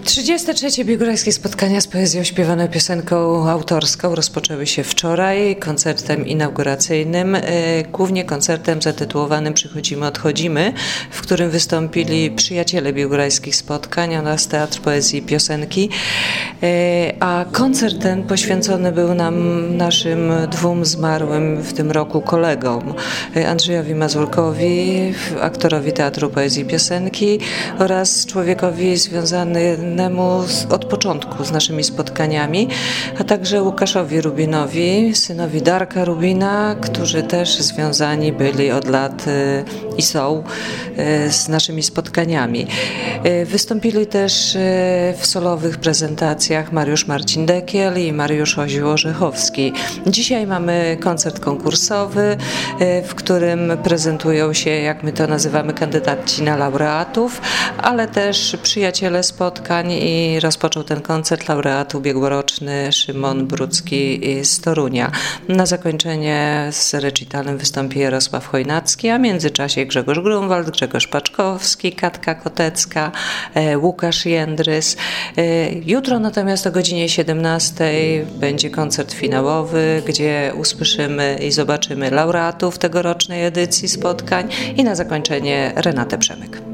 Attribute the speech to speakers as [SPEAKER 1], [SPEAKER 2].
[SPEAKER 1] 33. Biegórajskie spotkania z poezją śpiewaną piosenką autorską rozpoczęły się wczoraj koncertem inauguracyjnym, głównie koncertem zatytułowanym Przychodzimy, odchodzimy, w którym wystąpili przyjaciele biegórajskich spotkań oraz Teatr Poezji i Piosenki, a koncert ten poświęcony był naszym dwóm zmarłym w tym roku kolegom, Andrzejowi Mazurkowi, aktorowi Teatru Poezji i Piosenki oraz człowiekowi związanemu od początku z naszymi spotkaniami, a także Łukaszowi Rubinowi, synowi Darka Rubina, którzy też związani byli od lat i są z naszymi spotkaniami. Wystąpili też w solowych prezentacjach Mariusz Marcin Dekiel i Mariusz Oził-Orzechowski. Dzisiaj mamy koncert konkursowy, w którym prezentują się, jak my to nazywamy, kandydaci na laureatów, ale też przyjaciele spotkań i rozpoczął ten koncert laureat ubiegłoroczny Szymon Brudzki z Torunia. Na zakończenie z recitalem wystąpi Jarosław Chojnacki, a w międzyczasie Grzegorz Grunwald, Grzegorz Paczkowski, Katka Kotecka, Łukasz Jędrys. Jutro natomiast o godzinie 17 będzie koncert finałowy, gdzie usłyszymy i zobaczymy laureatów tegorocznej edycji spotkań i na zakończenie Renatę Przemyk.